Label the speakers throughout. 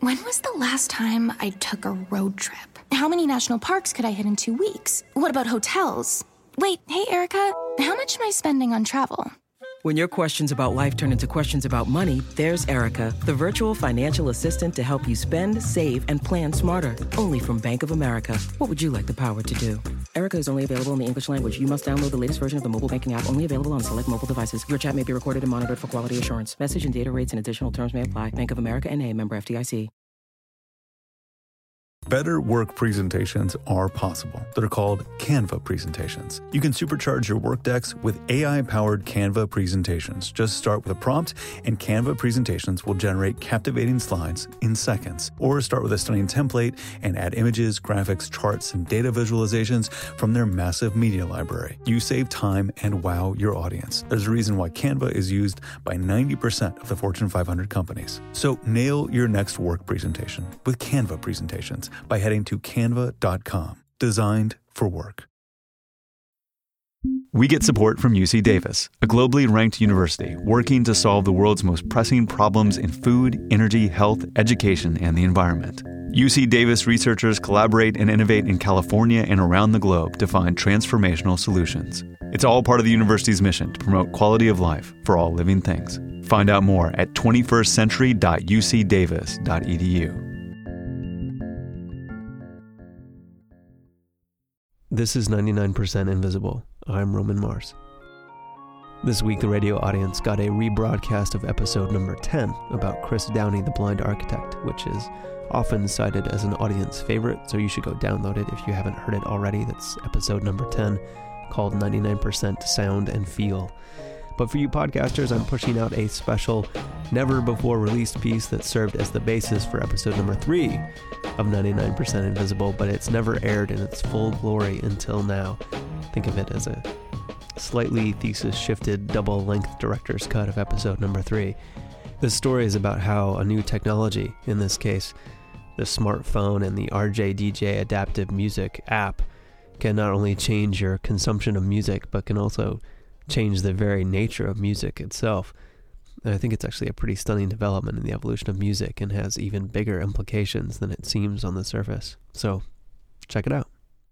Speaker 1: When was the last time I took a road trip? How many national parks could I hit in 2 weeks? What about hotels? Wait, hey, Erica, how much am I spending on travel?
Speaker 2: When your questions about life turn into questions about money, there's Erica, the virtual financial assistant to help you spend, save, and plan smarter. Only from Bank of America. What would you like the power to do? Erica is only available in the English language. You must download the latest version of the mobile banking app, only available on select mobile devices. Your chat may be recorded and monitored for quality assurance. Message and data rates and additional terms may apply. Bank of America N.A., member FDIC.
Speaker 3: Better work presentations are possible. They're called Canva presentations. You can supercharge your work decks with AI-powered Canva presentations. Just start with a prompt, and Canva presentations will generate captivating slides in seconds. Or start with a stunning template and add images, graphics, charts, and data visualizations from their massive media library. You save time and wow your audience. There's a reason why Canva is used by 90% of the Fortune 500 companies. So nail your next work presentation with Canva presentations by heading to canva.com. Designed for work.
Speaker 4: We get support from UC Davis, a globally ranked university working to solve the world's most pressing problems in food, energy, health, education, and the environment. UC Davis researchers collaborate and innovate in California and around the globe to find transformational solutions. It's all part of the university's mission to promote quality of life for all living things. Find out more at 21stcentury.ucdavis.edu.
Speaker 5: This is 99% Invisible. I'm Roman Mars. This week, the radio audience got a rebroadcast of episode number 10 about Chris Downey, the blind architect, which is often cited as an audience favorite, so you should go download it if you haven't heard it already. That's episode number 10, called 99% Sound and Feel. But for you podcasters, I'm pushing out a special, never-before-released piece that served as the basis for episode number 3 of 99% Invisible, but it's never aired in its full glory until now. Think of it as a slightly thesis-shifted double-length director's cut of episode number 3. This story is about how a new technology, in this case, the smartphone and the RJDJ adaptive music app, can not only change your consumption of music, but can also change the very nature of music itself. And I think it's actually a pretty stunning development in the evolution of music and has even bigger implications than it seems on the surface. So, check it out.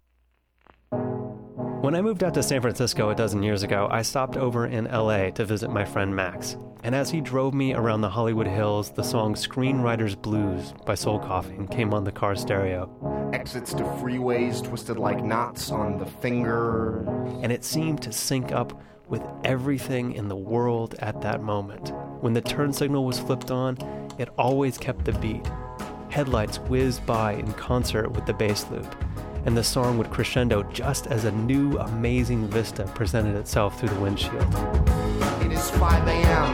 Speaker 5: When I moved out to San Francisco a dozen years ago, I stopped over in LA to visit my friend Max. And as he drove me around the Hollywood Hills, the song Screenwriter's Blues by Soul Coughing came on the car stereo.
Speaker 6: Exits to freeways twisted like knots on the finger.
Speaker 5: And it seemed to sync up with everything in the world at that moment. When the turn signal was flipped on, it always kept the beat. Headlights whizzed by in concert with the bass loop, and the song would crescendo just as a new, amazing vista presented itself through the windshield.
Speaker 6: It is 5 a.m.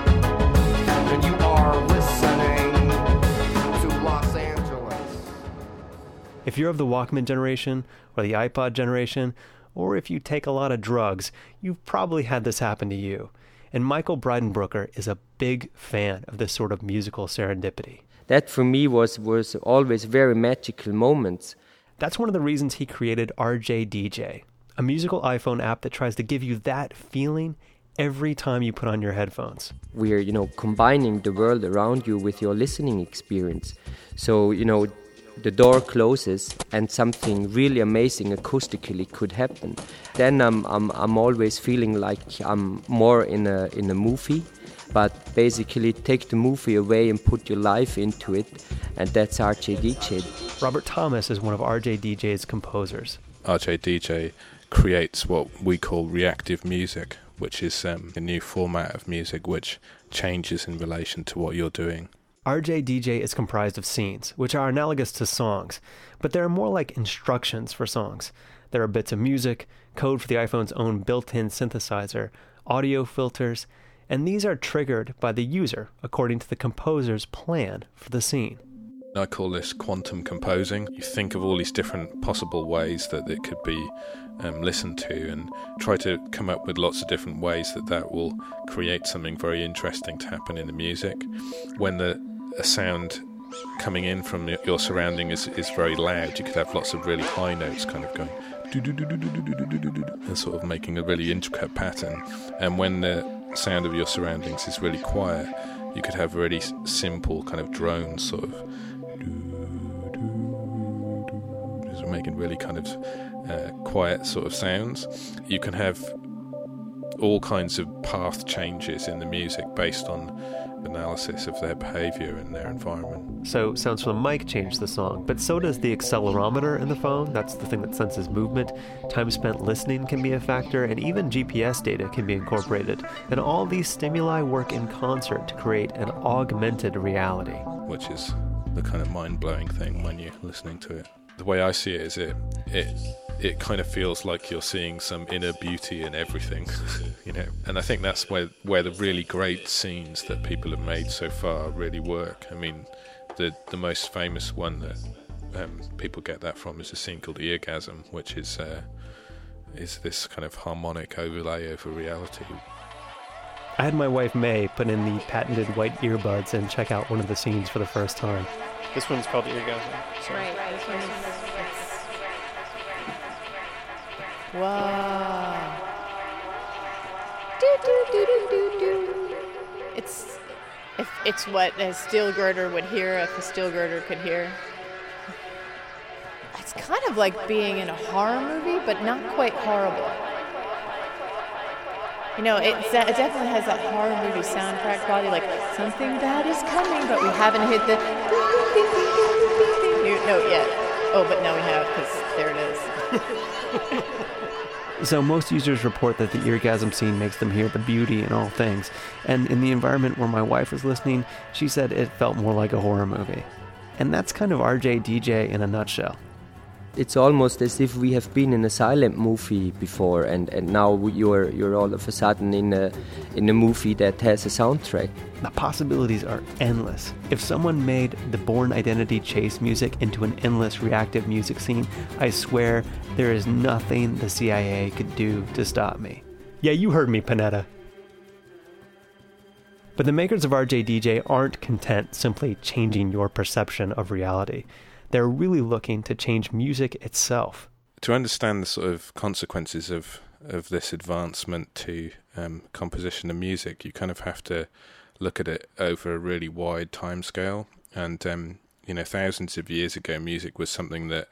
Speaker 6: and you are listening to Los Angeles.
Speaker 5: If you're of the Walkman generation or the iPod generation, or if you take a lot of drugs, you've probably had this happen to you. And Michael Breidenbrucker is a big fan of this sort of musical serendipity.
Speaker 7: That for me was always very magical moments.
Speaker 5: That's one of the reasons he created RJDJ, a musical iPhone app that tries to give you that feeling every time you put on your headphones.
Speaker 7: We're, combining the world around you with your listening experience. So, the door closes and something really amazing acoustically could happen. Then I'm always feeling like I'm more in a movie, but basically take the movie away and put your life into it, and that's RJDJ.
Speaker 5: Robert Thomas is one of RJDJ's composers.
Speaker 8: RJDJ creates what we call reactive music, which is a new format of music which changes in relation to what you're doing.
Speaker 5: RJDJ is comprised of scenes, which are analogous to songs, but they're more like instructions for songs. There are bits of music, code for the iPhone's own built-in synthesizer, audio filters, and these are triggered by the user according to the composer's plan for the scene.
Speaker 8: I call this quantum composing. You think of all these different possible ways that it could be listened to and try to come up with lots of different ways that will create something very interesting to happen in the music. When a sound coming in from your surrounding is very loud, you could have lots of really high notes kind of going and sort of making a really intricate pattern. And when the sound of your surroundings is really quiet, You could have really simple kind of drones, sort of making really kind of quiet sort of sounds. You can have all kinds of path changes in the music based on analysis of their behavior and their environment.
Speaker 5: So sounds from the mic change the song, but so does the accelerometer in the phone. That's the thing that senses movement. Time spent listening can be a factor, and even GPS data can be incorporated. And all these stimuli work in concert to create an augmented reality.
Speaker 8: Which is the kind of mind-blowing thing when you're listening to it. The way I see it is it kind of feels like you're seeing some inner beauty in everything, you know. And I think that's where the really great scenes that people have made so far really work. I mean, the most famous one that people get that from is a scene called Eargasm, which is this kind of harmonic overlay over reality.
Speaker 5: I had my wife May put in the patented white earbuds and check out one of the scenes for the first time. This one's called Eargasm. So.
Speaker 9: Right. This one is. Wow. It's what a steel girder would hear if a steel girder could hear. It's kind of like being in a horror movie, but not quite horrible. You know, it definitely has that horror movie soundtrack quality, like something bad is coming, but we haven't hit the note yet. Oh, but now we have, because there it is.
Speaker 5: So most users report that the Eargasm scene makes them hear the beauty in all things. And in the environment where my wife was listening, she said it felt more like a horror movie. And that's kind of RJ DJ in a nutshell.
Speaker 7: It's almost as if we have been in a silent movie before, and now you're all of a sudden in a movie that has a soundtrack.
Speaker 5: The possibilities are endless. If someone made the Bourne Identity chase music into an endless reactive music scene, I swear there is nothing the CIA could do to stop me. Yeah, you heard me, Panetta. But the makers of RJ DJ aren't content simply changing your perception of reality. They're really looking to change music itself.
Speaker 8: To understand the sort of consequences of this advancement to composition and music, you kind of have to look at it over a really wide time scale. And, thousands of years ago, music was something that,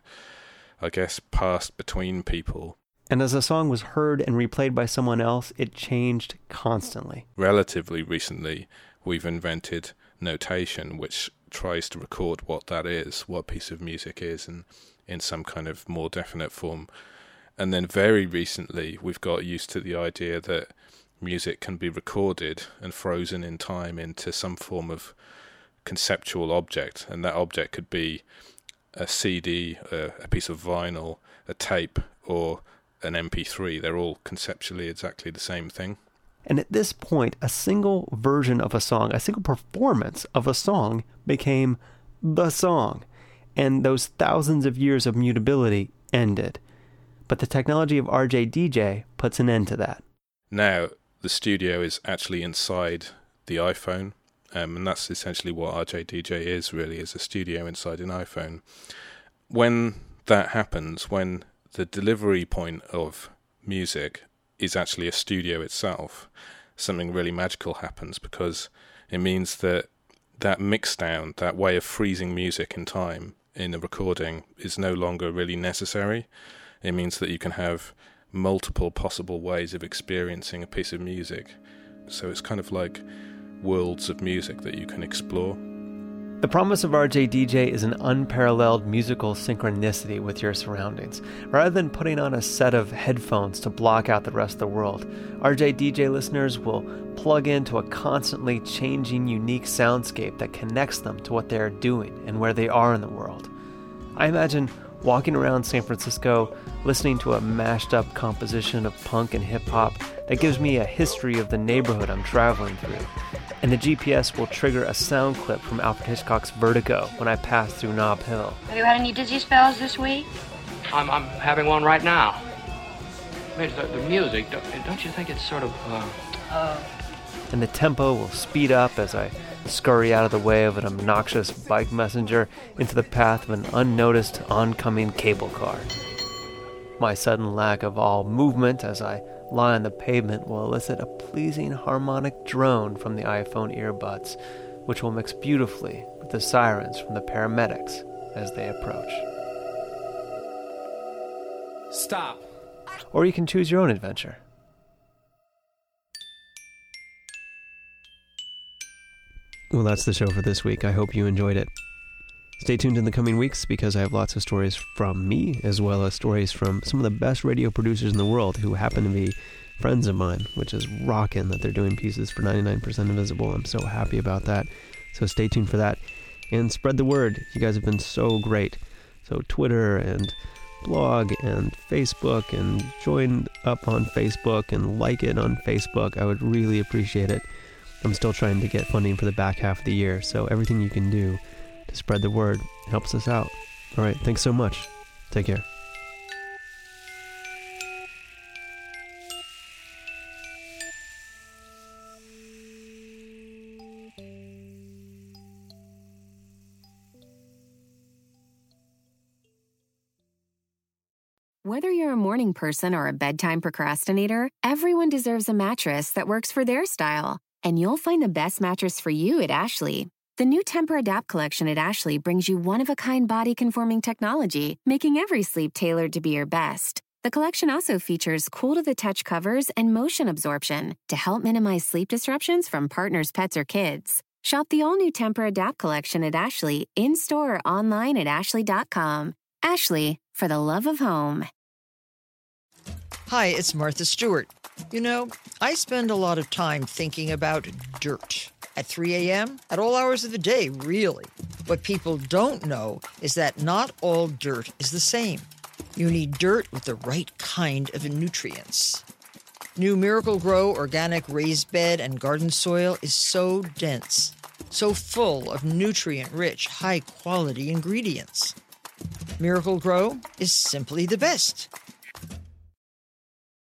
Speaker 8: I guess, passed between people.
Speaker 5: And as a song was heard and replayed by someone else, it changed constantly.
Speaker 8: Relatively recently, we've invented notation, which tries to record what that is, what a piece of music is, and in some kind of more definite form. And then very recently, we've got used to the idea that music can be recorded and frozen in time into some form of conceptual object, and that object could be a CD, a piece of vinyl, a tape, or an MP3. They're all conceptually exactly the same thing.
Speaker 5: And at this point, a single version of a song, a single performance of a song became the song. And those thousands of years of mutability ended. But the technology of RJ DJ puts an end to that.
Speaker 8: Now, the studio is actually inside the iPhone. And that's essentially what RJ DJ is, really, is a studio inside an iPhone. When that happens, when the delivery point of music is actually a studio itself, something really magical happens, because it means that mixdown, that way of freezing music in time in a recording, is no longer really necessary. It means that you can have multiple possible ways of experiencing a piece of music. So it's kind of like worlds of music that you can explore.
Speaker 5: The promise of RJ DJ is an unparalleled musical synchronicity with your surroundings. Rather than putting on a set of headphones to block out the rest of the world, RJ DJ listeners will plug into a constantly changing, unique soundscape that connects them to what they are doing and where they are in the world. I imagine walking around San Francisco, listening to a mashed up composition of punk and hip hop that gives me a history of the neighborhood I'm traveling through. And the GPS will trigger a sound clip from Alfred Hitchcock's Vertigo when I pass through Nob Hill.
Speaker 10: Have you had any dizzy spells this week?
Speaker 11: I'm having one right now. I mean, the music, don't you think it's sort of,
Speaker 5: And the tempo will speed up as I scurry out of the way of an obnoxious bike messenger into the path of an unnoticed oncoming cable car. My sudden lack of all movement as I lie on the pavement will elicit a pleasing harmonic drone from the iPhone earbuds, which will mix beautifully with the sirens from the paramedics as they approach.
Speaker 12: Stop.
Speaker 5: Or you can choose your own adventure. Well, that's the show for this week. I hope you enjoyed it. Stay tuned in the coming weeks because I have lots of stories from me, as well as stories from some of the best radio producers in the world who happen to be friends of mine, which is rocking that they're doing pieces for 99% Invisible. I'm so happy about that. So stay tuned for that. And spread the word. You guys have been so great. So Twitter and blog and Facebook, and join up on Facebook and like it on Facebook. I would really appreciate it. I'm still trying to get funding for the back half of the year, so everything you can do to spread the word helps us out. All right, thanks so much. Take care.
Speaker 13: Whether you're a morning person or a bedtime procrastinator, everyone deserves a mattress that works for their style. And you'll find the best mattress for you at Ashley. The new Tempur-Adapt collection at Ashley brings you one-of-a-kind body-conforming technology, making every sleep tailored to be your best. The collection also features cool-to-the-touch covers and motion absorption to help minimize sleep disruptions from partners, pets, or kids. Shop the all-new Tempur-Adapt collection at Ashley, in-store or online at ashley.com. Ashley, for the love of home.
Speaker 14: Hi, it's Martha Stewart. You know, I spend a lot of time thinking about dirt. At 3 a.m., at all hours of the day, really. What people don't know is that not all dirt is the same. You need dirt with the right kind of nutrients. New Miracle-Gro organic raised bed and garden soil is so dense, so full of nutrient-rich, high-quality ingredients. Miracle-Gro is simply the best.